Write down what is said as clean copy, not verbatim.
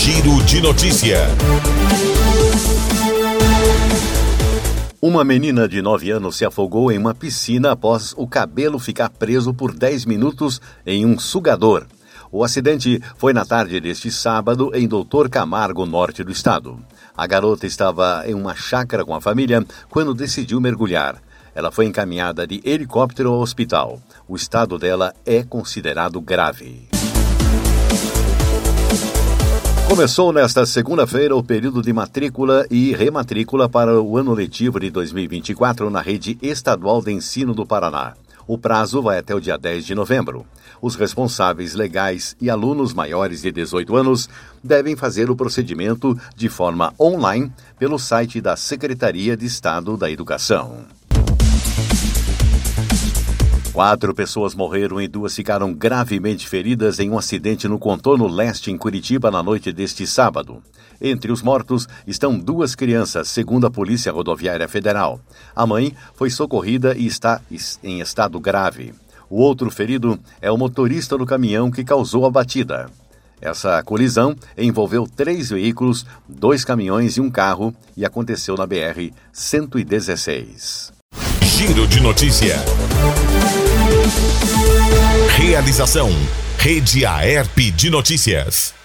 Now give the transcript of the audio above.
Giro de Notícia. Uma menina de 9 anos se afogou em uma piscina após o cabelo ficar preso por 10 minutos em um sugador. O acidente foi na tarde deste sábado em Doutor Camargo, norte do estado. A garota estava em uma chácara com a família quando decidiu mergulhar. Ela foi encaminhada de helicóptero ao hospital. O estado dela é considerado grave. Começou nesta segunda-feira o período de matrícula e rematrícula para o ano letivo de 2024 na Rede Estadual de Ensino do Paraná. O prazo vai até o dia 10 de novembro. Os responsáveis legais e alunos maiores de 18 anos devem fazer o procedimento de forma online pelo site da Secretaria de Estado da Educação. 4 pessoas morreram e 2 ficaram gravemente feridas em um acidente no contorno leste em Curitiba na noite deste sábado. Entre os mortos estão 2 crianças, segundo a Polícia Rodoviária Federal. A mãe foi socorrida e está em estado grave. O outro ferido é o motorista do caminhão que causou a batida. Essa colisão envolveu 3 veículos, 2 caminhões e um carro e aconteceu na BR-116. Giro de Notícia. Realização: Rede Aerp de Notícias.